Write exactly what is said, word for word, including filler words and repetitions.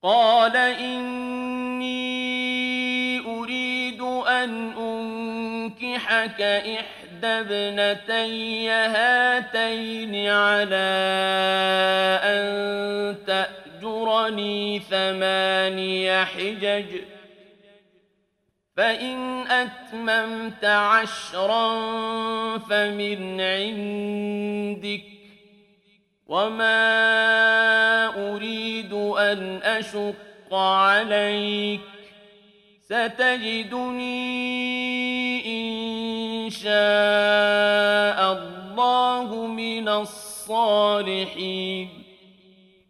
قال إني أريد أن أنكحك إحدى ابنتي هاتين على أن تأجرني ثماني حجج فإن أتممت عشرا فمن عندك وما أريد أن أشق عليك ستجدني إن شاء الله من الصالحين